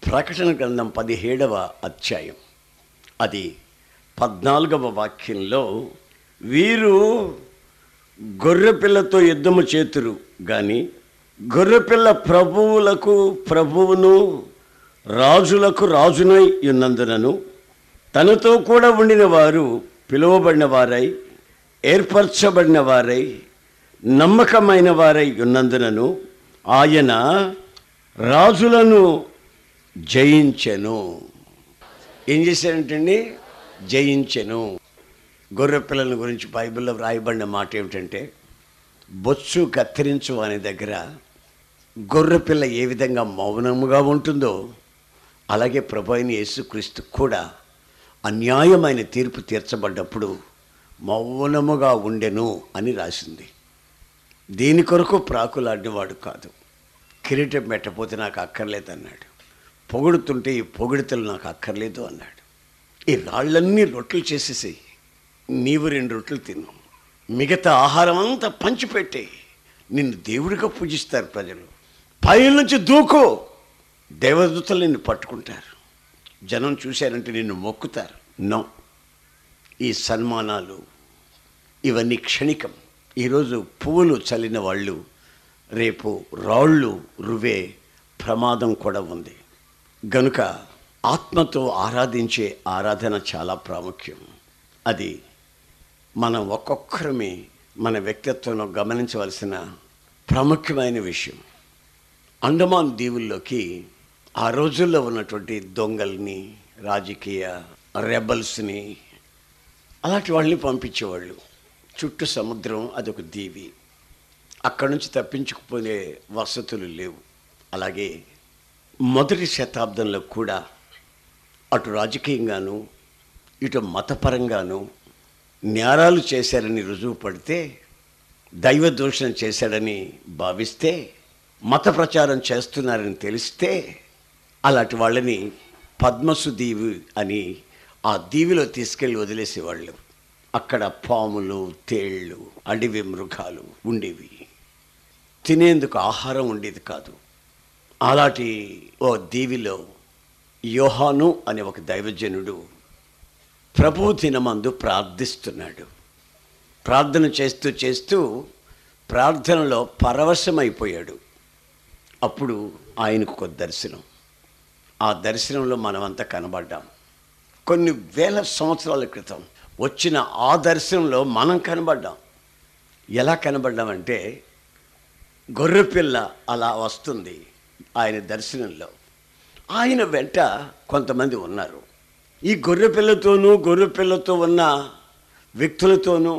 ప్రకటన గ్రంథం 17వ అధ్యాయం అది 14వ వాక్యంలో, వీరు గొర్రెపిల్లతో యుద్ధము చేతురు గాని గొర్రెపిల్ల ప్రభువులకు ప్రభువును రాజులకు రాజునై ఉన్నందునను తనతో కూడా ఉండిన వారు పిలువబడిన వారై ఏర్పరచబడిన వారై నమ్మకమైన వారై ఉన్నందునను ఆయన రాజులను జయించెను. ఏం చేశారంటండి? జయించెను. గొర్రె పిల్లల గురించి బైబిల్లో వ్రాయబడిన మాట ఏమిటంటే, బొచ్చు కత్తిరించు అనే దగ్గర గొర్రెపిల్ల ఏ విధంగా మౌనముగా ఉంటుందో అలాగే ప్రభు అయిన యేసుక్రీస్తు కూడా అన్యాయమైన తీర్పు తీర్చబడ్డప్పుడు మౌనముగా ఉండెను అని రాసింది. దీని కొరకు ప్రాకులాడినవాడు కాదు. కిరీటం పెట్టకపోతే నాకు అక్కర్లేదు అన్నాడు. పొగుడుతుంటే ఈ పొగిడితలు నాకు అక్కర్లేదు అన్నాడు. ఈ రాళ్ళన్నీ రొట్టెలు చేసేసి నీవు 2 రొట్టెలు తిను, మిగతా ఆహారం అంతా పంచిపెట్టే, నిన్ను దేవుడిగా పూజిస్తారు ప్రజలు. పైనుంచి దూకు, దేవదూతలు నిన్ను పట్టుకుంటారు, జనం చూశారంటే నిన్ను మొక్కుతారు. నో, ఈ సన్మానాలు ఇవన్నీ క్షణికం. ఈరోజు పువ్వులు చల్లిన వాళ్ళు రేపు రాళ్ళు రువే ప్రమాదం కూడా ఉంది. గనుక ఆత్మతో ఆరాధించే ఆరాధన చాలా ప్రాముఖ్యం. అది మనం ఒక్కొక్కరమే మన వ్యక్తిత్వంలో గమనించవలసిన ప్రాముఖ్యమైన విషయం. అండమాన్ దీవుల్లోకి ఆ రోజుల్లో ఉన్నటువంటి దొంగల్ని, రాజకీయ రెబల్స్ని, అలాంటి వాళ్ళని పంపించేవాళ్ళు. చుట్టూ సముద్రం, అదొక దీవి. అక్కడి నుంచి తప్పించుకుపోయే వసతులు లేవు. అలాగే మొదటి శతాబ్దంలో కూడా అటు రాజకీయంగాను ఇటు మతపరంగాను నేరాలు చేశారని రుజువు పడితే, దైవ దూషణ చేశాడని భావిస్తే, మత ప్రచారం చేస్తున్నారని తెలిస్తే అలాంటి వాళ్ళని పద్మసు దీవి అని ఆ దీవిలో తీసుకెళ్ళి వదిలేసేవాళ్ళు. అక్కడ పాములు, తేళ్ళు, అడవి మృగాలు ఉండేవి. తినేందుకు ఆహారం ఉండేది కాదు. అలాంటి ఓ దీవిలో యోహాను అనే ఒక దైవజనుడు ప్రభువు దినమందు ప్రార్థిస్తున్నాడు. ప్రార్థన చేస్తూ చేస్తూ ప్రార్థనలో పరవశమైపోయాడు. అప్పుడు ఆయనకు ఒక దర్శనం. ఆ దర్శనంలో మనమంతా కనబడ్డాం. కొన్ని వేల సంవత్సరాల క్రితం వచ్చిన ఆ దర్శనంలో మనం కనబడ్డాం. ఎలా కనబడ్డామంటే, గొర్రెపిల్ల అలా వస్తుంది ఆయన దర్శనంలో. ఆయన వెంట కొంతమంది ఉన్నారు. ఈ గొర్రెపిల్లతో ఉన్న వ్యక్తులతోనూ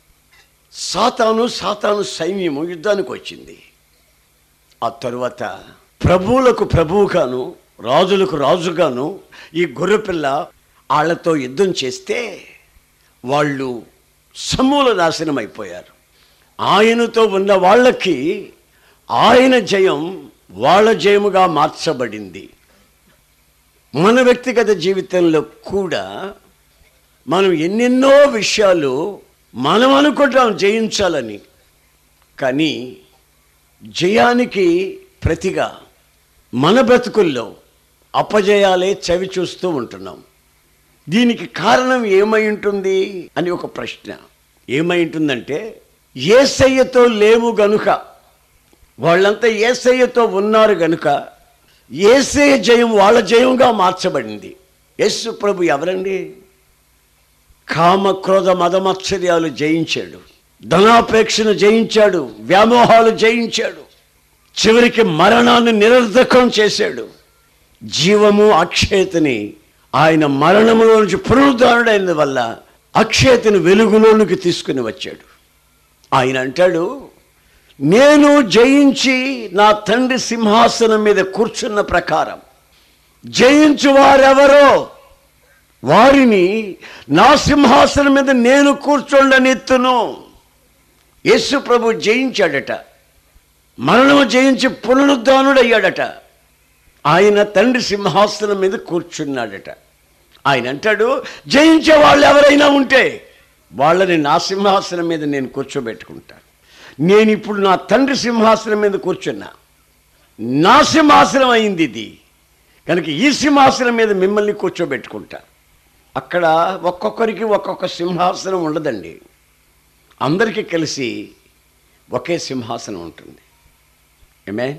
సాతాను సైన్యము యుద్ధానికి వచ్చింది. ఆ తరువాత ప్రభువులకు ప్రభువుగాను రాజులకు రాజుగాను ఈ గొర్రెపిల్ల వాళ్ళతో యుద్ధం చేస్తే వాళ్ళు సమూల నాశనం అయిపోయారు. ఆయనతో ఉన్న వాళ్ళకి ఆయన జయం వాళ్ళ జయముగా మార్చబడింది. మన వ్యక్తిగత జీవితంలో కూడా మనం ఎన్నెన్నో విషయాలు మనం అనుకుంటాం జయించాలని, కానీ జయానికి ప్రతిగా మన బ్రతుకుల్లో అపజయాలే చవి చూస్తూ ఉంటున్నాం. దీనికి కారణం ఏమై ఉంటుంది అని ఒక ప్రశ్న. ఏమై ఉంటుందంటే, యేసయ్యతో లేము గనుక, వాళ్ళంతా యేసయ్యతో ఉన్నారు గనుక యేసయ్య జయం వాళ్ళ జయంగా మార్చబడింది. యేసు ప్రభు ఎవరండి? కామ క్రోధ మదమత్సర్యాలు జయించాడు, ధనాపేక్షను జయించాడు, వ్యామోహాలు జయించాడు, చివరికి మరణాన్ని నిరర్ధకం చేశాడు. జీవము అక్షయతని ఆయన మరణములో నుంచి పునరుద్ధరణైన వల్ల అక్షయతని వెలుగులోనికి తీసుకుని వచ్చాడు. ఆయన అంటాడు, నేను జయించి నా తండ్రి సింహాసనం మీద కూర్చున్న ప్రకారం జయించు వారెవరో వారిని నా సింహాసనం మీద నేను కూర్చోండనెత్తును. యేసు ప్రభు జయించాడట, మరణము జయించి పునరుద్ధానుడయ్యాడట. ఆయన తండ్రి సింహాసనం మీద కూర్చున్నాడట. ఆయన అంటాడు, జయించే వాళ్ళు ఎవరైనా ఉంటే వాళ్ళని నా సింహాసనం మీద నేను కూర్చోబెట్టుకుంటాను. నేను ఇప్పుడు నా తండ్రి సింహాసనం మీద కూర్చున్నా, నా సింహాసనం అయింది ఇది. కనుక ఈ సింహాసనం మీద మిమ్మల్ని కూర్చోబెట్టుకుంటా. అక్కడ ఒక్కొక్కరికి ఒక్కొక్క సింహాసనం ఉండదండి, అందరికీ కలిసి ఒకే సింహాసనం ఉంటుంది. ఏమేన్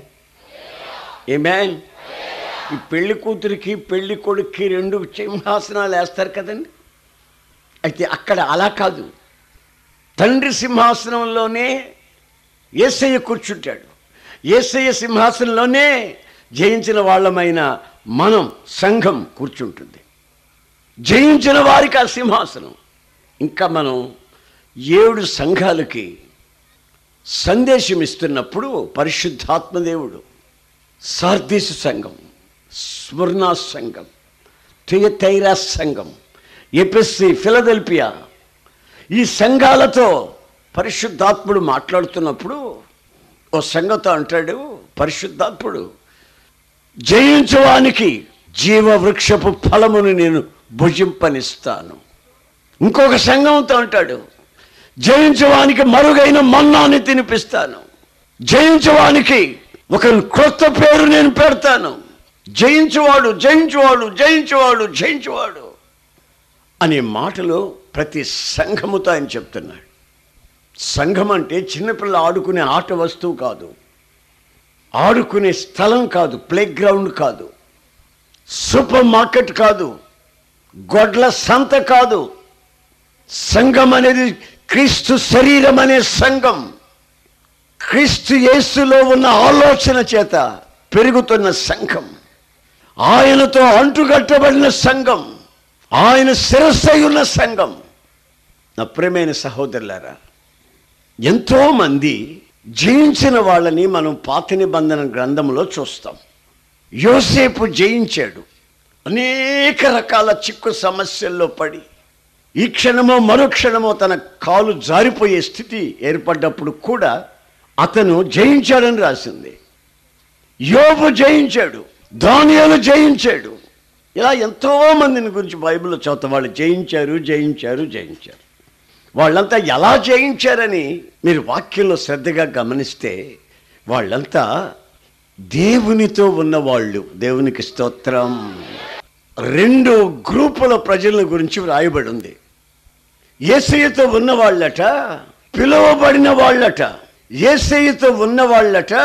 ఏమేన్ ఈ పెళ్లి కూతురికి పెళ్లి కొడుక్కి 2 సింహాసనాలు వేస్తారు కదండి. అయితే అక్కడ అలా కాదు, తండ్రి సింహాసనంలోనే యేసయ్య కూర్చుంటాడు. యేసయ్య సింహాసనంలోనే జయించిన వాళ్ళమైన మనం సంఘం కూర్చుంటుంది. జయించిన వారికి ఆ సింహాసనం. ఇంకా మనం 7 సంఘాలకి సందేశం ఇస్తున్నప్పుడు పరిశుద్ధాత్మదేవుడు సార్దీసు సంఘం, స్మర్ణ సంఘం, థియతైరా సంఘం, ఎఫెసీ, ఫిలదెల్ఫియా, ఈ సంఘాలతో పరిశుద్ధాత్ముడు మాట్లాడుతున్నప్పుడు ఓ సంఘంతో అంటాడు పరిశుద్ధాత్ముడు, జయించువానికి జీవవృక్షపు ఫలమును నేను భుజింపనిస్తాను. ఇంకొక సంఘంతో అంటాడు, జయించువానికి మరుగైన మన్నాన్ని తినిపిస్తాను. జయించువానికి ఒక కొత్త పేరు నేను పెడతాను. జయించువాడు, జయించువాడు, జయించువాడు, జయించువాడు అనే మాటలు ప్రతి సంఘముతో ఆయన చెప్తున్నాడు. సంఘం అంటే చిన్నపిల్ల ఆడుకునే ఆట వస్తువు కాదు, ఆడుకునే స్థలం కాదు, ప్లే గ్రౌండ్ కాదు, సూపర్ మార్కెట్ కాదు, గొడ్ల సంత కాదు. సంఘం అనేది క్రీస్తు శరీరం అనే సంఘం. క్రీస్తు యేసులో ఉన్న ఆలోచన చేత పెరుగుతున్న సంఘం, ఆయనతో అంటుగట్టబడిన సంఘం, ఆయన శిరస్సై ఉన్న సంఘం. నా ప్రియమైన సహోదరులారా, ఎంతోమంది జయించిన వాళ్ళని మనం పాత నిబంధన గ్రంథంలో చూస్తాం. యోసేపు జయించాడు. అనేక రకాల చిక్కు సమస్యల్లో పడి ఈ క్షణమో మరుక్షణమో తన కాలు జారిపోయే స్థితి ఏర్పడ్డప్పుడు కూడా అతను జయించాడని రాసింది. యోబు జయించాడు, దానియేలు జయించాడు. ఇలా ఎంతోమందిని గురించి బైబిల్లో చదువుతాం. వాళ్ళు జయించారు, జయించారు, జయించారు. వాళ్ళంతా ఎలా జయించారని మీరు వాక్యంలో శ్రద్ధగా గమనిస్తే వాళ్ళంతా దేవునితో ఉన్నవాళ్ళు. దేవునికి స్తోత్రం. 2 గ్రూపుల ప్రజల గురించి వ్రాయబడి ఉంది. యేసయ్యతో ఉన్నవాళ్ళట, పిలువబడిన వాళ్ళట. యేసయ్యతో ఉన్నవాళ్ళట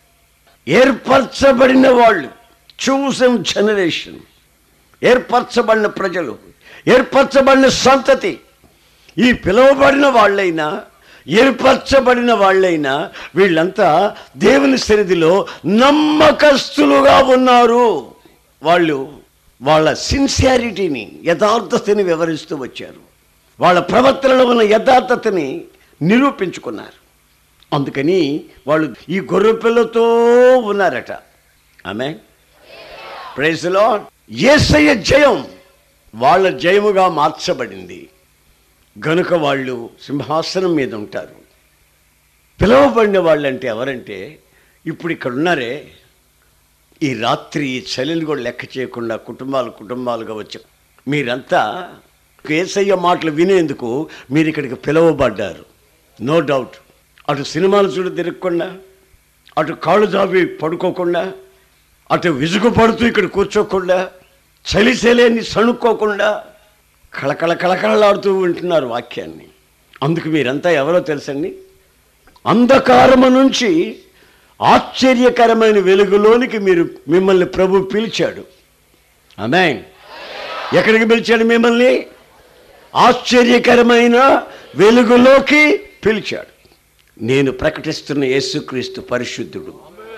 ఏర్పరచబడిన వాళ్ళు, చూసన్ జనరేషన్, ఏర్పరచబడిన ప్రజలు, ఏర్పరచబడిన సంతతి. ఈ పిలువబడిన వాళ్ళైనా ఏర్పరచబడిన వాళ్ళైనా వీళ్ళంతా దేవుని సన్నిధిలో నమ్మకస్తులుగా ఉన్నారు. వాళ్ళు వాళ్ళ సిన్సియారిటీని, యథార్థతని వివరిస్తూ వచ్చారు. వాళ్ళ ప్రవర్తనలో ఉన్న యథార్థతని నిరూపించుకున్నారు. అందుకని వాళ్ళు ఈ గొర్రెపిల్లతో ఉన్నారట. Amen, praise the Lord. Yesayya జయం వాళ్ళ జయముగా మార్చబడింది గనుక వాళ్ళు సింహాసనం మీద ఉంటారు. పిలువబడిన వాళ్ళంటే ఎవరంటే ఇప్పుడు ఇక్కడ ఉన్నారే, ఈ రాత్రి ఈ చలిని కూడా లెక్క చేయకుండా కుటుంబాలుగా వచ్చారు. మీరంతా యేసయ్య మాటలు వినేందుకు మీరు ఇక్కడికి పిలువబడ్డారు. No doubt. అటు సినిమాలు చూడు తిరగకుండా, అటు కాళ్ళు జాబి పడుకోకుండా, అటు విసుగు పడుతూ ఇక్కడ కూర్చోకుండా, చలిసేలేని సణుక్కోకుండా కళకళలాడుతూ వింటున్నారు వాక్యాన్ని. అందుకు మీరంతా ఎవరో తెలుసండి? అంధకారము నుంచి ఆశ్చర్యకరమైన వెలుగులోనికి మిమ్మల్ని ప్రభు పిలిచాడు. ఆమేన్. ఎక్కడికి పిలిచాడు మిమ్మల్ని? ఆశ్చర్యకరమైన వెలుగులోకి పిలిచాడు. నేను ప్రకటిస్తున్న యేసుక్రీస్తు పరిశుద్ధుడు,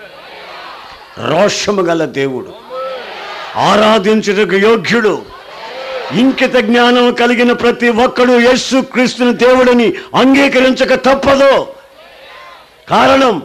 రోషము గల దేవుడు, ఆరాధించుటకు యోగ్యుడు. ఇంకిత జ్ఞానం కలిగిన ప్రతి ఒక్కడు యేసుక్రీస్తుని దేవుడిని అంగీకరించక తప్పదు. కారణం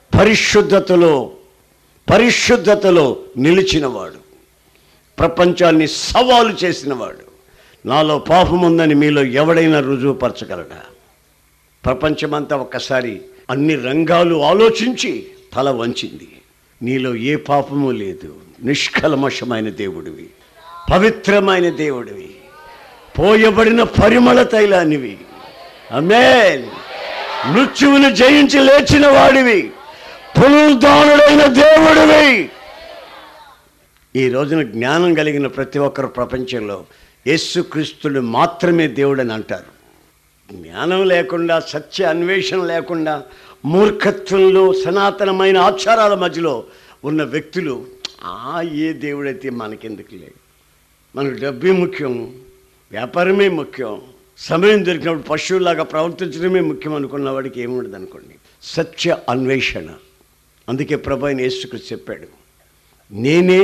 పరిశుద్ధతలో నిలిచినవాడు, ప్రపంచాన్ని సవాలు చేసినవాడు. నాలో పాపం ఉందని మీలో ఎవడైనా రుజువుపరచగలడా? ప్రపంచమంతా ఒక్కసారి అన్ని రంగాలు ఆలోచించి తల వంచింది. నీలో ఏ పాపము లేదు, నిష్కల్మషమైన దేవుడివి, పవిత్రమైన దేవుడివి, పోయబడిన పరిమళ తైలానివి. ఆమేన్. మృత్యువును జయించి లేచిన వాడివి, పునరుద్ధానుడైన దేవుడివి. ఈ రోజున జ్ఞానం కలిగిన ప్రతి ఒక్కరు ప్రపంచంలో యేసుక్రీస్తుడు మాత్రమే దేవుడని అంటారు. జ్ఞానం లేకుండా, సత్య అన్వేషణ లేకుండా, మూర్ఖత్వంలో, సనాతనమైన ఆచారాల మధ్యలో ఉన్న వ్యక్తులు ఏ దేవుడైతే మనకెందుకు లేదు, మనకు డబ్బే ముఖ్యం, వ్యాపారమే ముఖ్యం, సమయం దొరికినప్పుడు పశువులాగా ప్రవర్తించడమే ముఖ్యం అనుకున్న వాడికి ఏముండదు అనుకోండి. సత్య అన్వేషణ. అందుకే ప్రభు అయిన యేసుక్రీస్తు చెప్పాడు, నేనే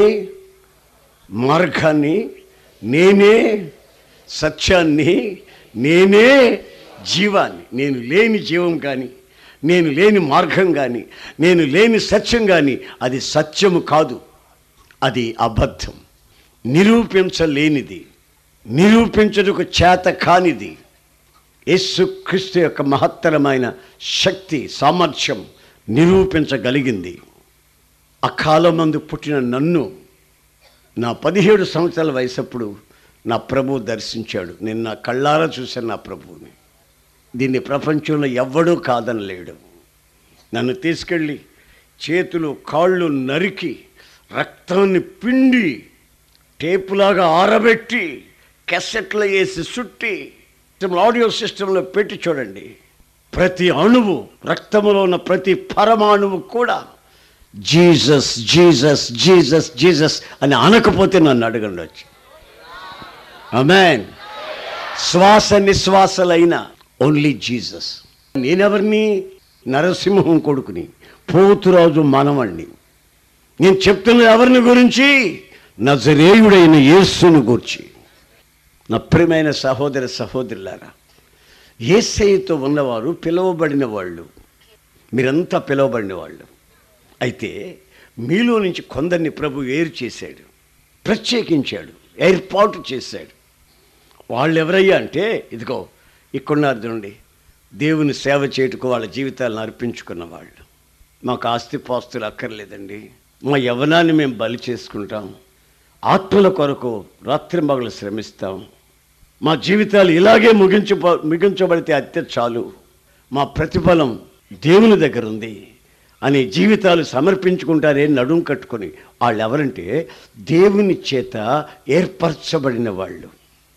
మార్గాన్ని, నేనే సత్యాన్ని, నేనే జీవాన్ని. నేను లేని జీవం కానీ, నేను లేని మార్గం కానీ, నేను లేని సత్యం కానీ అది సత్యము కాదు, అది అబద్ధం, నిరూపించలేనిది, నిరూపించుటకు చేత కానిది. యేసుక్రీస్తు యొక్క మహత్తరమైన శక్తి, సామర్థ్యం నిరూపించగలిగింది. అకాలమందు పుట్టిన నన్ను నా 17 సంవత్సరాల వయసప్పుడు నా ప్రభువు దర్శించాడు. నేను నా కళ్ళారా చూశాను నా ప్రభువుని. దీన్ని ప్రపంచంలో ఎవ్వడూ కాదనలేడు. నన్ను తీసుకెళ్ళి చేతులు కాళ్ళు నరికి, రక్తాన్ని పిండి, టేపులాగా ఆరబెట్టి, క్యాసెట్లో వేసి చుట్టి, ఆడియో సిస్టంలో పెట్టి చూడండి. ప్రతి అణువు, రక్తంలో ఉన్న ప్రతి పరమాణువు కూడా జీసస్ జీసస్ జీసస్ జీసస్ అని అనకపోతే నన్ను అడగండి వచ్చి. ఆమేన్. శ్వాస నిశ్వాసలైన ఓన్లీ జీసస్. నేనెవరిని? నరసింహం కొడుకుని, పోతురాజు మనవణ్ణి. నేను చెప్తున్నది ఎవరిని గురించి? నజరేయుడైన యేసుని గురించి. నా ప్రియమైన సహోదర సహోదరులారా, యేసయ్యతో ఉన్నవారు పిలువబడిన వాళ్ళు, మీరంతా పిలువబడిన వాళ్ళు. అయితే మీలో నుంచి కొందరిని ప్రభు వేరు చేశాడు, ప్రత్యేకించాడు, ఏర్పాటు చేశాడు. వాళ్ళు ఎవరయ్యా అంటే, ఇదిగో ఇక్కడున్నారు చూడండి, దేవుని సేవ చేయుటకు వాళ్ళ జీవితాలను అర్పించుకున్న వాళ్ళు. మాకు ఆస్తిపాస్తులు అక్కర్లేదండి, మా యవ్వనాన్ని మేము బలి చేసుకుంటాం, ఆత్మల కొరకు రాత్రింబగలు శ్రమిస్తాం, మా జీవితాలు ఇలాగే ముగించబడితే అత్తే చాలు, మా ప్రతిఫలం దేవుని దగ్గర ఉంది అని జీవితాలు సమర్పించుకుంటారే నడుం కట్టుకొని. వాళ్ళు ఎవరంటే దేవుని చేత ఏర్పరచబడిన వాళ్ళు.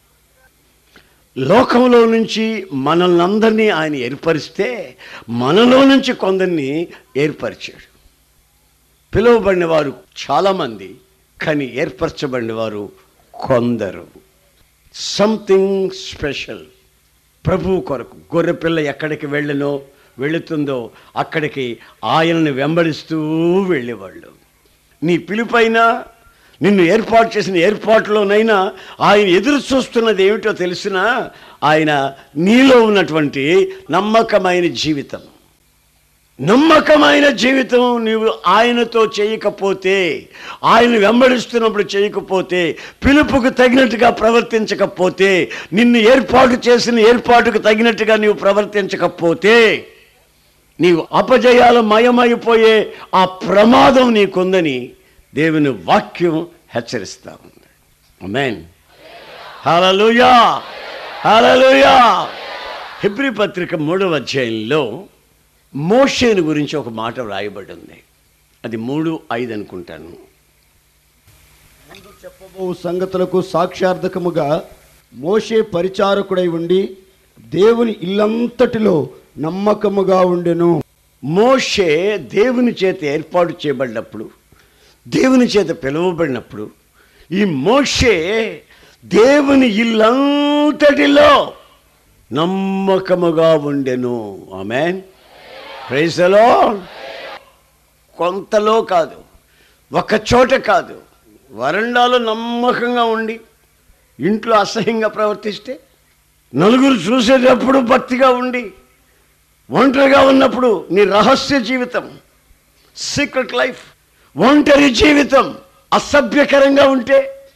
లోకంలో నుంచి మనల్ని అందరినీ ఆయన ఏర్పరిస్తే మనలో నుంచి కొందరిని ఏర్పరిచాడు. పిలువబడిన వారు చాలామంది, కానీ ఏర్పరచబడిన వారు కొందరు. Something special. ప్రభువు కొరకు గొర్రెపిల్ల ఎక్కడికి వెళుతుందో అక్కడికి ఆయనను వెంబడిస్తూ వెళ్ళేవాళ్ళు. నీ పిలుపైనా, నిన్ను ఏర్పాటు చేసిన ఏర్పాటులోనైనా ఆయన ఎదురు చూస్తున్నది ఏమిటో తెలిసినా, ఆయన నీలో ఉన్నటువంటి నమ్మకమైన జీవితం. నమ్మకమైన జీవితం నీవు ఆయనతో చేయకపోతే, ఆయన వెంబడిస్తున్నప్పుడు చేయకపోతే, పిలుపుకు తగినట్టుగా ప్రవర్తించకపోతే, నిన్ను ఏర్పాటు చేసిన ఏర్పాటుకు తగినట్టుగా నీవు ప్రవర్తించకపోతే, నీవు అపజయాల మయమైపోయే ఆ ప్రమాదం నీకుందని దేవుని వాక్యం హెచ్చరిస్తా ఉంది. ఆమేన్. హల్లెలూయా, హల్లెలూయా. హెబ్రీ పత్రిక 3వ అధ్యాయంలో మోషేను గురించి ఒక మాట వ్రాయబడి ఉంది. అది 3:5 అనుకుంటాను. ముందు చెప్పబో సంగతులకు సాక్ష్యార్థకముగా మోషే పరిచారకుడై ఉండి దేవుని ఇల్లంతటిలో నమ్మకముగా ఉండెను. మోషే దేవుని చేత ఏర్పాటు చేయబడినప్పుడు, దేవుని చేత పిలువబడినప్పుడు, ఈ మోషే దేవుని ఇల్లంతటిలో నమ్మకముగా ఉండెను. ఆమేన్. Praise the Lord. కొంతలో కాదు, ఒక చోట కాదు, వరండాలో నమ్మకంగా ఉండి ఇంట్లో అసహ్యంగా ప్రవర్తిస్తే, నలుగురు చూసేటప్పుడు భక్తిగా ఉండి, ఒంటరిగా ఉన్నప్పుడు నీ రహస్య జీవితం, సీక్రెట్ లైఫ్, ఒంటరి జీవితం అసభ్యకరంగా ఉంటే,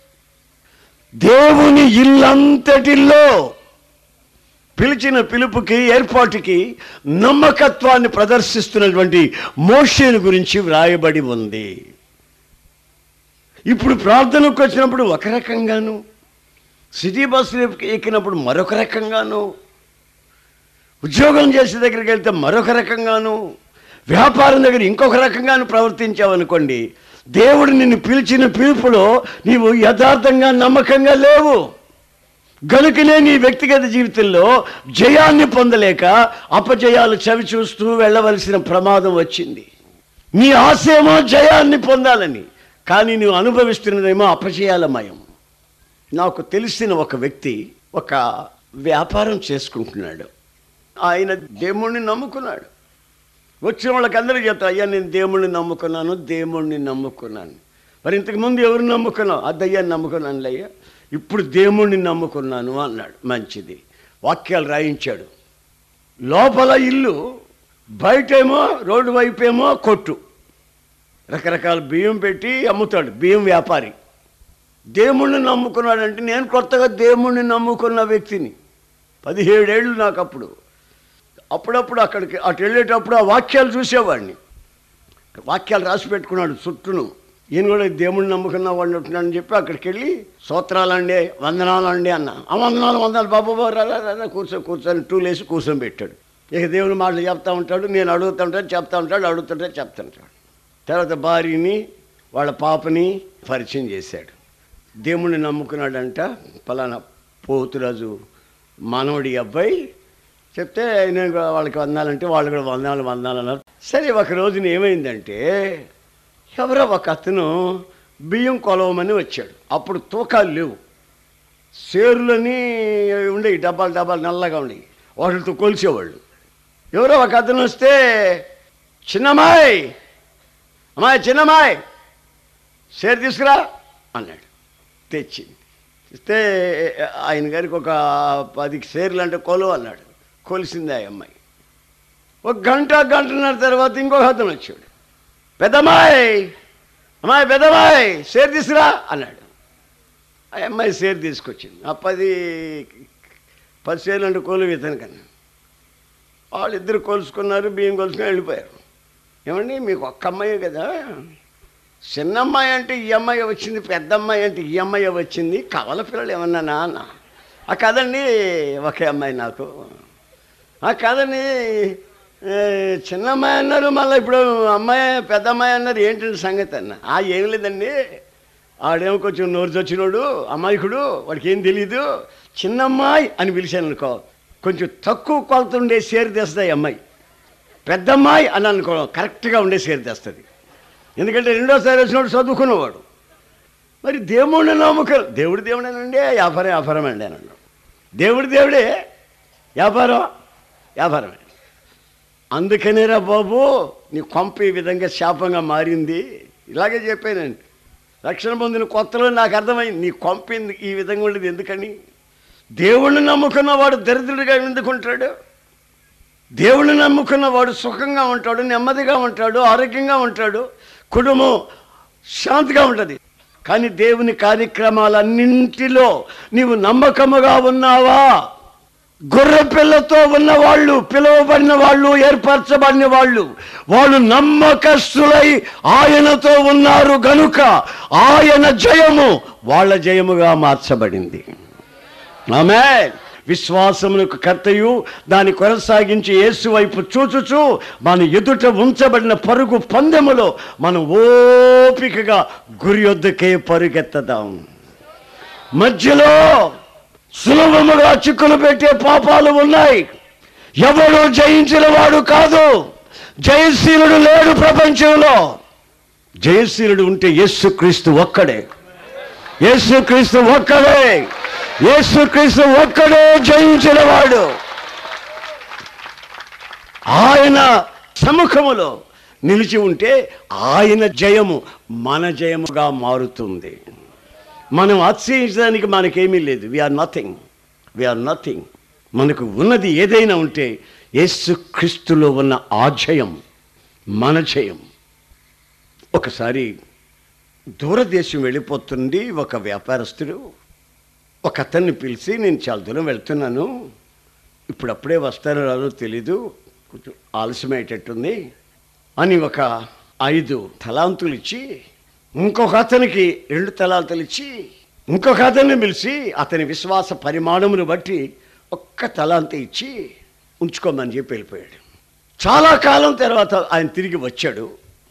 దేవుని ఇల్లంతటిలో పిలిచిన పిలుపుకి, ఏర్పాటుకి నమ్మకత్వాన్ని ప్రదర్శిస్తున్నటువంటి మోషేను గురించి వ్రాయబడి ఉంది. ఇప్పుడు ప్రార్థనకు వచ్చినప్పుడు ఒక రకంగాను, సిటీ బస్సులు ఎక్కినప్పుడు మరొక రకంగాను, ఉద్యోగం చేసే దగ్గరికి వెళ్తే మరొక రకంగాను, వ్యాపారం దగ్గర ఇంకొక రకంగాను ప్రవర్తించామనుకోండి, దేవుడు నిన్ను పిలిచిన పిలుపులో నీవు యథార్థంగా నమ్మకంగా లేవు గనుకనే నీ వ్యక్తిగత జీవితంలో జయాన్ని పొందలేక అపజయాలు చవి చూస్తూ వెళ్ళవలసిన ప్రమాదం వచ్చింది. నీ ఆశేమో జయాన్ని పొందాలని, కానీ నువ్వు అనుభవిస్తున్నదేమో అపజయాలమయం. నాకు తెలిసిన ఒక వ్యక్తి ఒక వ్యాపారం చేసుకుంటున్నాడు. ఆయన దేవుణ్ణి నమ్ముకున్నాడు. వచ్చిన వాళ్ళకి అందరికీ చెప్తా, అయ్యా నేను దేవుణ్ణి నమ్ముకున్నాను. మరి ఇంతకుముందు ఎవరు నమ్ముకున్నావు? అద్దయ్యాన్ని నమ్ముకున్నాను అయ్యా, ఇప్పుడు దేవుణ్ణి నమ్ముకున్నాను అన్నాడు. మంచిది. వాక్యాలు రాయించాడు. లోపల ఇల్లు, బయటేమో రోడ్డు వైపేమో కొట్టు. రకరకాల బియ్యం పెట్టి అమ్ముతాడు, బియ్యం వ్యాపారి. దేవుణ్ణి నమ్ముకున్నాడంటే నేను కొత్తగా దేవుణ్ణి నమ్ముకున్న వ్యక్తిని. 17 ఏళ్ళు నాకు అప్పుడప్పుడు అక్కడికి అటు వెళ్ళేటప్పుడు ఆ వాక్యాలు చూసేవాడిని. వాక్యాలు రాసి పెట్టుకున్నాడు చుట్టూను. ఈయన కూడా దేవుణ్ణి నమ్ముకున్న వాడిని ఉంటున్నాడని చెప్పి అక్కడికి వెళ్ళి స్తోత్రాలండి, వందనాలండి అన్న. ఆ వందనాలు బాబు రా కూర్చొని టూలేసి కూర్చొని పెట్టాడు. ఇక దేవుని మాటలు చెప్తా ఉంటాడు, నేను అడుగుతుంటాను, చెప్తా ఉంటాడు. తర్వాత భార్యని వాళ్ళ పాపని పరిచయం చేశాడు. దేవుణ్ణి నమ్ముకున్నాడంట. పలానా పోతురాజు మనవడి అబ్బాయి చెప్తే నేను వాళ్ళకి వందాలంటే వాళ్ళు కూడా వందనాలు అన్నారు. సరే, ఒక రోజున ఏమైందంటే ఎవరో ఒక అతను బియ్యం కొలవమని వచ్చాడు. అప్పుడు తూకాలు లేవు, సేరులని ఉండేవి, డబ్బాలు నల్లగా ఉండేవి, వాటితో కొలిసేవాళ్ళు. ఎవరో ఒక అతను వస్తే చిన్నమ్మాయి సేరు తీసుకురా అన్నాడు. తెచ్చింది. ఇస్తే ఆయన గారికి ఒక 10 సేర్లు అంటే కొలువు అన్నాడు. కొలిసింది ఆ అమ్మాయి. ఒక గంటన్నర తర్వాత ఇంకొక అతను వచ్చాడు. పెద్దమ్మాయి సేరు తీసుకురా అన్నాడు. ఆ అమ్మాయి సేరు తీసుకొచ్చింది. ఆ 10 సేర్లు అంటే కొలువు ఇతనికన్నా. వాళ్ళిద్దరు కొలుసుకున్నారు, బియ్యం కొలుసుకొని వెళ్ళిపోయారు. ఏమండి, మీకు ఒక్క అమ్మాయి కదా, చిన్న అమ్మాయి అంటే ఈ అమ్మాయి వచ్చింది, పెద్ద అమ్మాయి అంటే ఈ అమ్మాయి వచ్చింది, కవల పిల్లలు ఏమన్నానా అన్న. కాదండి, ఒకే అమ్మాయి నాకు. కాదండి, చిన్న అమ్మాయి అన్నారు, మళ్ళీ ఇప్పుడు పెద్ద అమ్మాయి అన్నారు, ఏంటంటే సంగతి అన్న. ఏం లేదండి, ఆడేమో కొంచెం నోరు చచ్చినోడు అమాయకుడు, వాడికి ఏం తెలీదు, చిన్నమ్మాయి అని పిలిచాను అనుకో, కొంచెం తక్కువ కొలత ఉండే సేరు తెస్తుంది అమ్మాయి. పెద్దమ్మాయి అని అనుకో, కరెక్ట్గా ఉండే సేరు తెస్తుంది. ఎందుకంటే రెండోసారి వచ్చినోడు చదువుకున్నవాడు. మరి దేవుడిని నమ్మకం, దేవుడేనండి, వ్యాపారం అండి అని అన్నాడు. దేవుడే, వ్యాపారమే. అందుకనేరా బాబు నీ కొంప ఈ విధంగా శాపంగా మారింది. ఇలాగే చెప్పానండి. రక్షణ పొందిన కొత్తలో నాకు అర్థమైంది, నీ కొంప ఈ విధంగా ఉండేది ఎందుకని. దేవుణ్ణి నమ్ముకున్నవాడు దరిద్రుడిగా ఎందుకుంటాడు? దేవుణ్ణి నమ్ముకున్నవాడు సుఖంగా ఉంటాడు, నెమ్మదిగా ఉంటాడు, ఆరోగ్యంగా ఉంటాడు, కుటుంబం శాంతిగా ఉంటుంది. కానీ దేవుని కార్యక్రమాలన్నింటిలో నీవు నమ్మకముగా ఉన్నావా? గొర్రె పిల్లతో ఉన్నవాళ్ళు, పిలువబడిన వాళ్ళు, ఏర్పరచబడిన వాళ్ళు నమ్మకస్తులై ఆయనతో ఉన్నారు గనుక ఆయన జయము వాళ్ళ జయముగా మార్చబడింది. ఆమేన్. విశ్వాసమునకు కర్తయు దాన్ని కొనసాగించి యేసు వైపు చూచుచు మన ఎదుట ఉంచబడిన పరుగు పందెములో మనం ఓపికగా గురి వద్దకే పరుగెత్తదాం. మధ్యలో సులభముగా చిక్కులు పెట్టే పాపాలు ఉన్నాయి. ఎవడు జయించిన వాడు కాదు. జయశీలుడు లేడు ప్రపంచంలో. జయశీలుడు ఉంటే యేసుక్రీస్తు ఒక్కడే. యేసుక్రీస్తు ఒక్కడే జయించిన వాడు. ఆయన సముఖములో నిలిచి ఉంటే ఆయన జయము మన జయముగా మారుతుంది. మనం అతిశయించడానికి మనకేమీ లేదు. We are nothing. మనకు ఉన్నది ఏదైనా ఉంటే యేసుక్రీస్తులో ఉన్న ఆ జయం మన జయం. ఒకసారి దూరదేశం వెళ్ళిపోతుంది ఒక వ్యాపారస్తుడు ఒక అతన్ని పిలిచి, నేను చాలా దూరం వెళ్తున్నాను, ఇప్పుడప్పుడే వస్తారో రాదో తెలీదు, కొంచెం ఆలస్యమయ్యేటట్టుంది అని ఒక 5 తలాంతులు ఇచ్చి, ఇంకొక అతనికి 2 తలాంతులు ఇచ్చి, ఇంకొక అతన్ని పిలిచి అతని విశ్వాస పరిమాణమును బట్టి 1 తలాంత ఇచ్చి ఉంచుకోమని చెప్పి వెళ్ళిపోయాడు. చాలా కాలం తర్వాత ఆయన తిరిగి వచ్చాడు.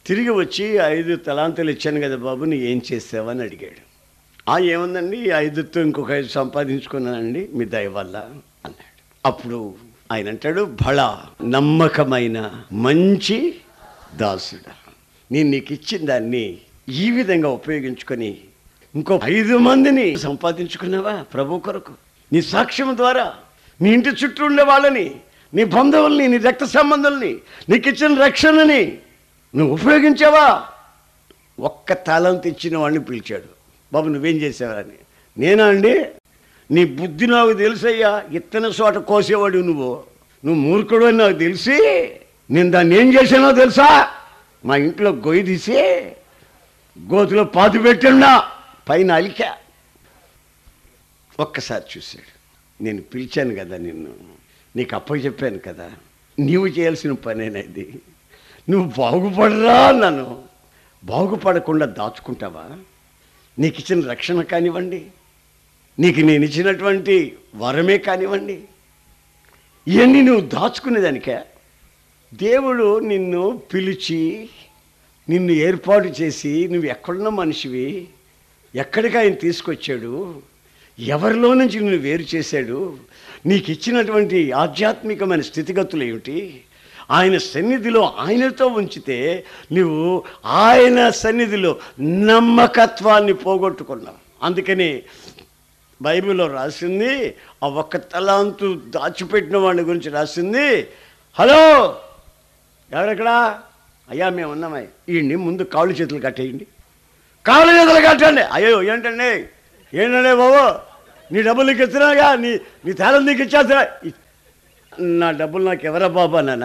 తిరిగి వచ్చి 5 తలాంతులు ఇచ్చాను కదా బాబు, నీ ఏం చేసావని అడిగాడు. ఏముందండి, ఈ 5తో ఇంకొక 5 సంపాదించుకున్నానండి మీ దయ వల్ల అన్నాడు. అప్పుడు ఆయన అంటాడు, బళ నమ్మకమైన మంచి దాసుడా, నేను నీకు ఇచ్చిన దాన్ని ఈ విధంగా ఉపయోగించుకొని ఇంకో 5 మందిని సంపాదించుకున్నావా ప్రభు కొరకు. నీ సాక్ష్యం ద్వారా నీ ఇంటి చుట్టూ ఉండే వాళ్ళని, నీ బంధువుల్ని, నీ రక్త సంబంధుల్ని, నీకు ఇచ్చిన రక్షణని నువ్వు ఉపయోగించావా? ఒక్క తాళంత ఇచ్చిన వాడిని పిలిచాడు. బాబు నువ్వేం చేసావని. నేనా అండి, నీ బుద్ధి నాకు తెలుసయ్యా, ఇత్తన చోట కోసేవాడు నువ్వు మూర్ఖుడు అని నాకు తెలిసి నేను దాన్ని ఏం చేశానో తెలుసా? మా ఇంట్లో గొయ్యి తీసి గోతులో పాతి పెట్టినా పైన అలికా. ఒక్కసారి చూశాడు, నేను పిలిచాను కదా నిన్ను, నీకు అప్పచెప్పాను కదా, నీవు చేయాల్సిన పనేనది. నువ్వు బాగుపడరా అన్నాను. బాగుపడకుండా దాచుకుంటావా? నీకు ఇచ్చిన రక్షణ కానివ్వండి, నీకు నేను ఇచ్చినటువంటి వరమే కానివ్వండి, ఇవన్నీ నువ్వు దాచుకునేదానికే. దేవుడు నిన్ను పిలిచి నిన్ను ఏర్పాటు చేసి నువ్వు ఎక్కడున్న మనిషివి, ఎక్కడికి ఆయన తీసుకొచ్చాడు, ఎవరిలో నుంచి నిన్ను వేరు చేశాడు, నీకు ఇచ్చినటువంటి ఆధ్యాత్మికమైన స్థితిగతులు ఏమిటి, ఆయన సన్నిధిలో ఆయనతో ఉంచితే నువ్వు ఆయన సన్నిధిలో నమ్మకత్వాన్ని పోగొట్టుకున్నావు. అందుకని బైబిల్లో రాసింది, ఆ ఒక్క తలాంతు దాచిపెట్టిన వాడి గురించి రాసింది. హలో ఎవరెక్కడా? అయ్యా మేము ఉన్నామయ్య. ఈయన్ని ముందు కాళ్ళు చేతులు కట్టేయండి, కాళ్ళు చేతులు కట్టండి. అయ్యో ఏంటండి, ఏంటండి బాబు, నీ డబ్బులు నీకు ఇచ్చినాగా, నీ తాళం నీకు ఇచ్చేస్తా. నా డబ్బులు నాకు ఎవరా బాబా నాన్న?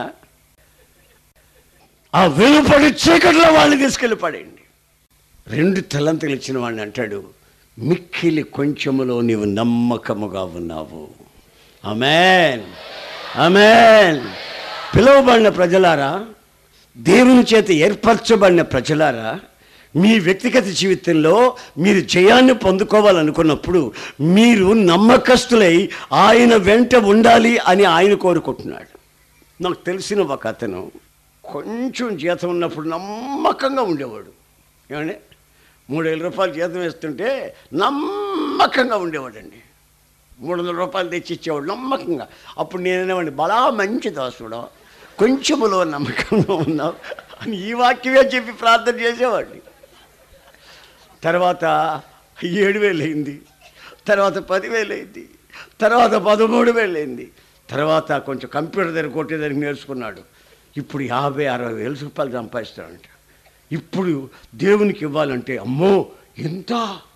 ఆ వెలుపడి చీకట్లో వాళ్ళని తీసుకెళ్ళి పడేయండి. 2 తలంతులు ఇచ్చిన వాడిని అంటాడు, మిక్కిలి కొంచెములో నీవు నమ్మకముగా ఉన్నావు. ఆమేన్, ఆమేన్. పిలువబడిన ప్రజలారా, దేవుని చేత ఏర్పరచబడిన ప్రజలారా, మీ వ్యక్తిగత జీవితంలో మీరు జయాన్ని పొందుకోవాలనుకున్నప్పుడు మీరు నమ్మకస్తులై ఆయన వెంట ఉండాలి అని ఆయన కోరుకుంటున్నాడు. నాకు తెలిసిన ఒక అతను కొంచెం జీతం ఉన్నప్పుడు నమ్మకంగా ఉండేవాడు. ఏమండి, 3,000 రూపాయలు జీతం వేస్తుంటే నమ్మకంగా ఉండేవాడండి. 300 రూపాయలు తెచ్చి ఇచ్చేవాడు నమ్మకంగా. అప్పుడు నేనేవాడిని, బలా మంచి దాసుడు, కొంచెములో నమ్మకంగా ఉన్నావు అని ఈ వాక్యమే చెప్పి ప్రార్థన చేసేవాడిని. తర్వాత 7,000 అయింది, తర్వాత 10,000 అయింది, తర్వాత 13,000 అయింది. తర్వాత కొంచెం కంప్యూటర్ దగ్గర కొట్టేదానికి నేర్చుకున్నాడు. ఇప్పుడు 50,000-60,000 రూపాయలు సంపాదిస్తాడంట. ఇప్పుడు దేవునికి ఇవ్వాలంటే అమ్మో ఎంత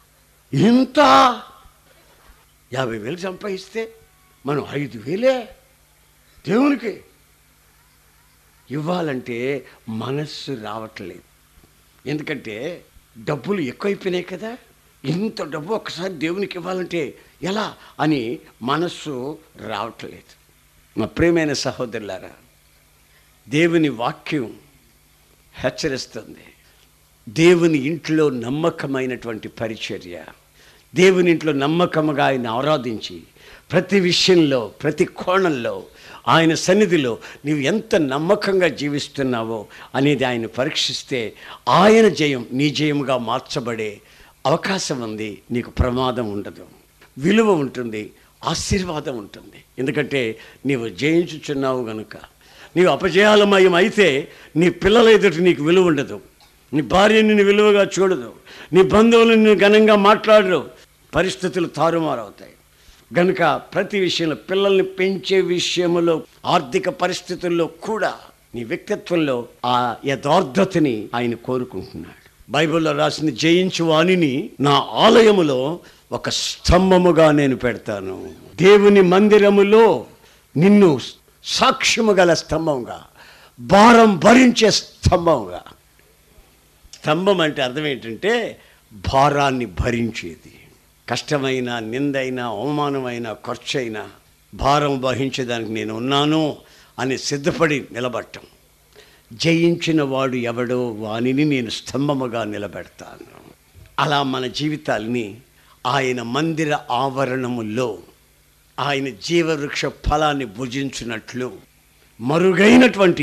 50,000 సంపాదిస్తే మనం 5,000 దేవునికి ఇవ్వాలంటే మనస్సు రావట్లేదు. ఎందుకంటే డబ్బులు ఎక్కువైపోయినాయి కదా, ఇంత డబ్బు ఒక్కసారి దేవునికి ఇవ్వాలంటే ఎలా అని మనస్సు రావట్లేదు. మా ప్రియమైన సహోదరులారా, దేవుని వాక్యం హెచ్చరిస్తుంది. దేవుని ఇంట్లో నమ్మకమైనటువంటి పరిచర్య, దేవుని ఇంట్లో నమ్మకముగా ఆయన ఆరాధించి ప్రతి విషయంలో, ప్రతి కోణంలో ఆయన సన్నిధిలో నీవు ఎంత నమ్మకంగా జీవిస్తున్నావో అనేది ఆయన పరీక్షిస్తే ఆయన జయం నీ జయముగా మార్చబడే అవకాశం ఉంది. నీకు ప్రమాదం ఉండదు, విలువ ఉంటుంది, ఆశీర్వాదం ఉంటుంది. ఎందుకంటే నీవు జయించుచున్నావు గనుక. నీవు అపజయాలమయం అయితే నీ పిల్లల ఎదుట నీకు విలువ ఉండదు, నీ భార్య నిన్ను విలువగా చూడదు, నీ బంధువులు నిన్ను ఘనంగా మాట్లాడరు, పరిస్థితులు తారుమారవుతాయి. గనుక ప్రతి విషయంలో, పిల్లల్ని పెంచే విషయంలో, ఆర్థిక పరిస్థితుల్లో కూడా నీ వ్యక్తిత్వంలో ఆ యథార్థతని ఆయన కోరుకుంటున్నాడు. బైబిల్లో రాసింది, జయించు వానిని నా ఆలయములో ఒక స్తంభముగా నేను పెడతాను. దేవుని మందిరములో నిన్ను సాక్ష్యము గల స్తంభంగా, భారం భరించే స్తంభంగా. స్తంభం అంటే అర్థం ఏంటంటే భారాన్ని భరించేది. కష్టమైన, నిందైన, అవమానమైన, ఖర్చైన భారం వహించేదానికి నేను ఉన్నాను అని సిద్ధపడి నిలబడటం. జయించిన వాడు ఎవడో వానిని నేను స్తంభముగా నిలబెడతాను. అలా మన జీవితాల్ని ఆయన మందిర ఆవరణములో ఆయన జీవవృక్ష ఫలాన్ని భుజించినట్లు మరుగైనటువంటి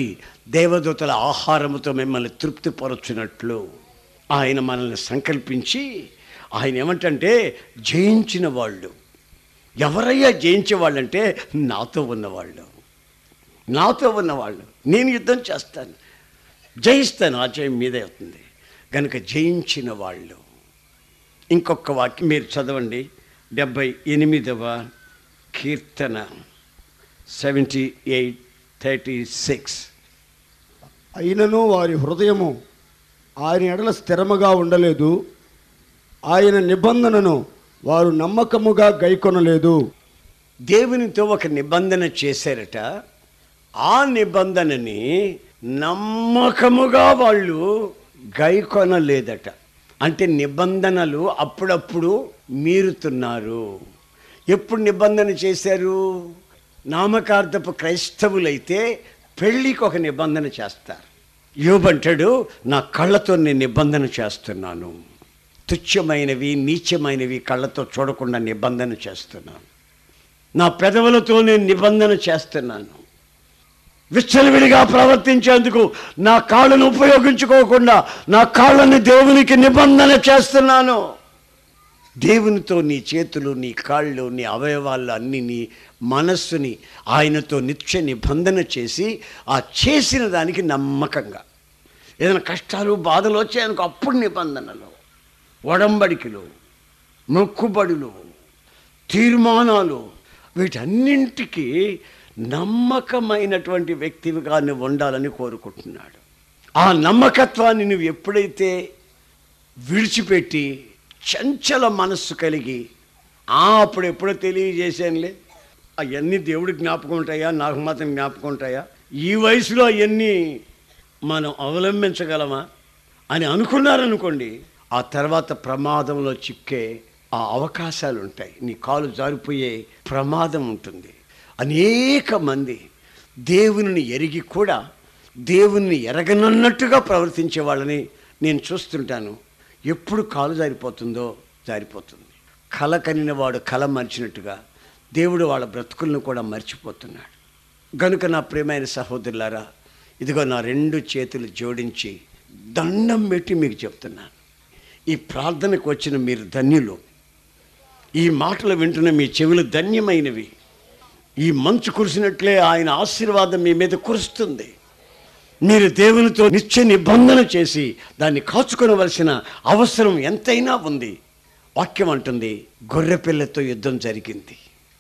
దేవదూతల ఆహారముతో మిమ్మల్ని తృప్తిపరచునట్లు ఆయన మనల్ని సంకల్పించి, ఆయన ఏమంటే జయించిన వాళ్ళు. ఎవరయ్యా జయించే వాళ్ళంటే నాతో ఉన్నవాళ్ళు. నేను యుద్ధం చేస్తాను, జయిస్తాను, ఆ జయం మీదే అవుతుంది. కనుక జయించిన వాళ్ళు. ఇంకొక వాక్యం మీరు చదవండి, 78వ కీర్తన 78:36. అయినను వారి హృదయము ఆయన ఎడల స్థిరముగా ఉండలేదు, ఆయన నిబంధనను వారు నమ్మకముగా గైకొనలేదు. దేవునితో ఒక నిబంధన చేశారట, ఆ నిబంధనని నమ్మకముగా వాళ్ళు గైకొనలేదట. అంటే నిబంధనలు అప్పుడప్పుడు మీరుతున్నారు. ఎప్పుడు నిబంధన చేశారు? నామకార్థపు క్రైస్తవులైతే పెళ్ళికి ఒక నిబంధన చేస్తారు. యోబు అంటాడు, నా కళ్ళతో నేను నిబంధన చేస్తున్నాను, తుచ్చమైనవి నీచమైనవి కళ్ళతో చూడకుండా నిబంధన చేస్తున్నాను, నా పెదవులతో నేను నిబంధన చేస్తున్నాను, విచ్చలవిడిగా ప్రవర్తించేందుకు నా కాళ్ళను ఉపయోగించుకోకుండా నా కాళ్ళని దేవునికి నిబంధన చేస్తున్నాను. దేవునితో నీ చేతులు, నీ కాళ్ళు, నీ అవయవాళ్ళు అన్నీ, నీ మనస్సుని ఆయనతో నిత్య నిబంధన చేసి, ఆ చేసిన దానికి నమ్మకంగా, ఏదైనా కష్టాలు బాధలు వచ్చాయనుకో అప్పుడు నిబంధనలు, ఒడంబడికలు, మొక్కుబడులు, తీర్మానాలు, వీటన్నింటికీ నమ్మకమైనటువంటి వ్యక్తిగా నువ్వు ఉండాలని కోరుకుంటున్నాడు. ఆ నమ్మకత్వాన్ని నువ్వు ఎప్పుడైతే విడిచిపెట్టి చంచల మనస్సు కలిగి, అప్పుడు ఎప్పుడో తెలియజేశానులే, అవన్నీ దేవుడికి జ్ఞాపకం ఉంటాయా, నాకు మాత్రం జ్ఞాపకం ఉంటాయా, ఈ వయసులో అవన్నీ మనం అవలంబించగలమా అని అనుకున్నారనుకోండి, ఆ తర్వాత ప్రమాదంలో చిక్కే ఆ అవకాశాలు ఉంటాయి. నీ కాలు జారిపోయే ప్రమాదం ఉంటుంది. అనేక మంది దేవుని ఎరిగి కూడా దేవుని ఎరగనన్నట్టుగా ప్రవర్తించే వాళ్ళని నేను చూస్తుంటాను. ఎప్పుడు కాలు జారిపోతుందో జారిపోతుంది. కల కనిన వాడు కల మర్చినట్టుగా దేవుడు వాళ్ళ బ్రతుకులను కూడా మర్చిపోతున్నాడు. గనుక నా ప్రియమైన సహోదరులారా, ఇదిగో నా 2 చేతులు జోడించి దండం పెట్టి మీకు చెప్తున్నాను, ఈ ప్రార్థనకు వచ్చిన మీరు ధన్యులు. ఈ మాటలు వింటున్న మీ చెవులు ధన్యమైనవి. ఈ మంచు కురిసినట్లే ఆయన ఆశీర్వాదం మీ మీద కురుస్తుంది. మీరు దేవునితో నిత్య నిబంధన చేసి దాన్ని కాచుకొనవలసిన అవసరం ఎంతైనా ఉంది. వాక్యం అంటుంది, గొర్రెపిల్లతో యుద్ధం జరిగింది.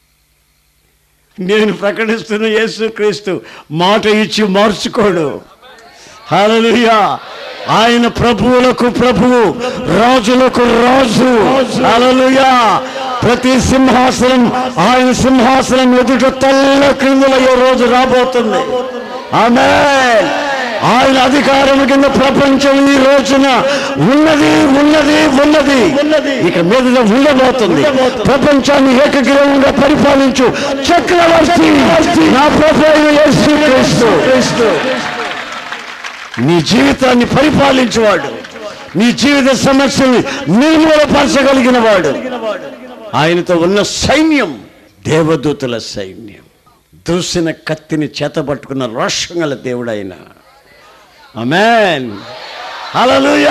నేను ప్రకటిస్తున్న యేసుక్రీస్తు మాట ఇచ్చి మార్చుకోడు. హల్లెలూయా. ఆయన ప్రభువులకు ప్రభువు, రాజులకు రాజు. హల్లెలూయా. ప్రతి సింహాసనం ఆయన సింహాసనం ఎదుట తల్ల క్రిందులయ్యే రోజు రాబోతుంది. ఆమేన్. ఆయన అధికారం కింద ప్రపంచం ఈ రోజున ఉన్నది ఉన్నది ఉన్నది ఇక మీద ఉండబోతుంది. ప్రపంచాన్ని ఏకగ్రీవంగా పరిపాలించు చక్రవర్తి నా ప్రభువైన యేసుక్రీస్తు. నీ జీవితాన్ని పరిపాలించేవాడు, నీ జీవిత సమస్యల్ని నిర్మూలపరచగలిగిన వాడు. ఆయనతో ఉన్న సైన్యం దేవదూతల సైన్యం. దూసిన కత్తిని చేతబట్టుకున్న రోషం గల దేవుడు ఆయన. ఆమేన్. హల్లెలూయా.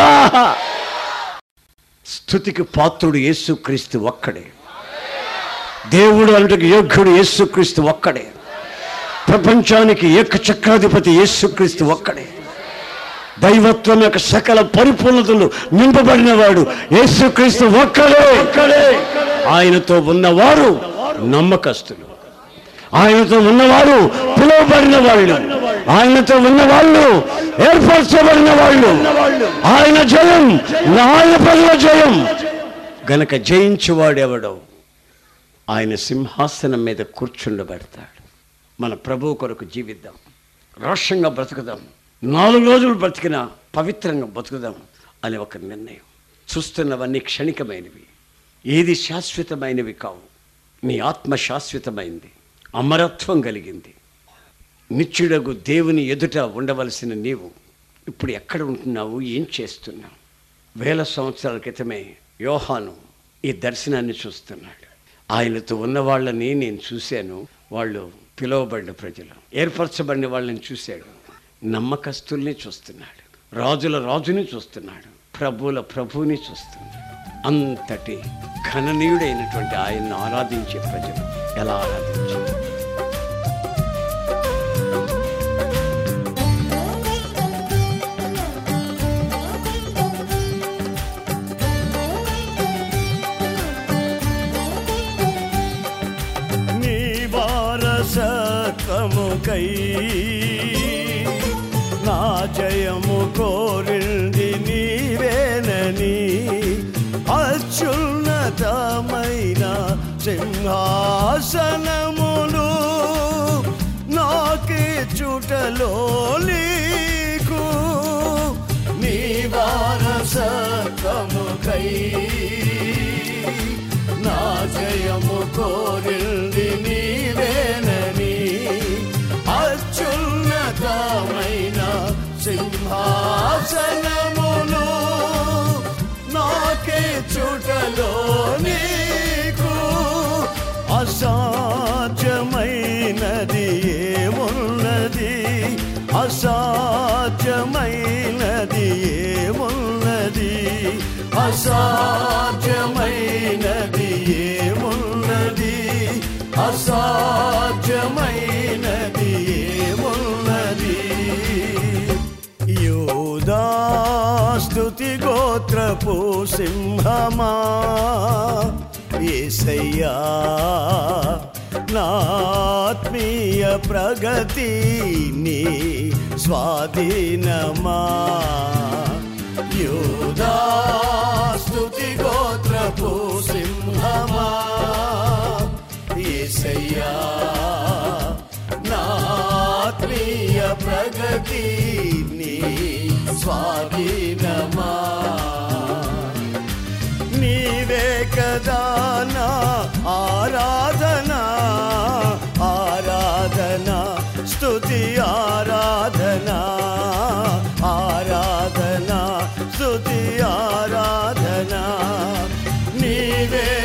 స్తుతికి పాత్రుడు యేసుక్రీస్తు ఒక్కడే. దేవుడు అంటకు యోగ్యుడు యేసుక్రీస్తు ఒక్కడే. ప్రపంచానికి ఏకచక్రాధిపతి యేసుక్రీస్తు ఒక్కడే. దైవత్వం యొక్క సకల పరిపూర్ణతలు నింపబడిన వాడు యేసుక్రీస్తు ఒక్కడే. ఆయనతో ఉన్నవారు నమ్మకస్తులు, ఆయనతో ఉన్నవారు పిలువబడిన వాళ్ళు, ఆయనతో ఉన్నవాళ్ళు ఏర్పరచబడిన వాళ్ళు. ఆయన జయం ఆయన ప్రజల జయం. గనక జయించువాడెవడో ఆయన సింహాసనం మీద కూర్చుండబెడతాడు. మన ప్రభువు కొరకు జీవిద్దాం, రోషంగా బ్రతుకుదాం, 4 రోజులు బ్రతికినా పవిత్రంగా బ్రతుకుదాం అనే ఒక నిర్ణయం. చూస్తున్నవన్నీ క్షణికమైనవి, ఏది శాశ్వతమైనవి కావు. నీ ఆత్మ శాశ్వతమైంది, అమరత్వం కలిగింది. నిత్యుడగు దేవుని ఎదుట ఉండవలసిన నీవు ఇప్పుడు ఎక్కడ ఉంటున్నావు, ఏం చేస్తున్నావు? 1000 సంవత్సరాల క్రితమే యోహాను ఈ దర్శనాన్ని చూస్తున్నాడు. ఆయనతో ఉన్న వాళ్ళని నేను చూశాను. వాళ్ళు పిలువబడిన ప్రజలు, ఏర్పరచబడిన వాళ్ళని చూశాడు. నమ్మకస్తుల్ని చూస్తున్నాడు, రాజుల రాజుని చూస్తున్నాడు, ప్రభువుల ప్రభువుని చూస్తున్నాడు. అంతటి ఘననీయుడైనటువంటి ఆయన్ను ఆరాధించే ప్రజలు ఎలా ఆరాధించారు? నీ వారసత్వముకై నా జయము కోరింది నీవేనని అత్యున్నతమైన సింహాసనములు నాకే చుటలో నీకు నీ వారసత్వముకై నా జయము కోరింది నీవేనని అత్యున్నతమైన సింహాసనములు నాకే చుటలో నీకు అసాధ్యమైనది ఏమున్నది, అసాధ్యమైనది ఏమున్నది, అసాధ్యమైనది ఏమున్నది, అసాధ్యమైనది ఏమున్నది. యూదా స్తుతి గోత్రపు సింహమా యేసయ్యా, నా ఆత్మీయ ప్రగతి నీ స్వాధీనమా. యూదా స్తుతి గోత్రపు సింహమా యేసయ్యా, నా ఆత్మీయ ప్రగతి నీ స్వాధీనమా. నీవే కదా నా ఆరాధన, ఆరాధన స్తుతి ఆరాధన, ఆరాధన స్తుతి ఆరాధన. నీవే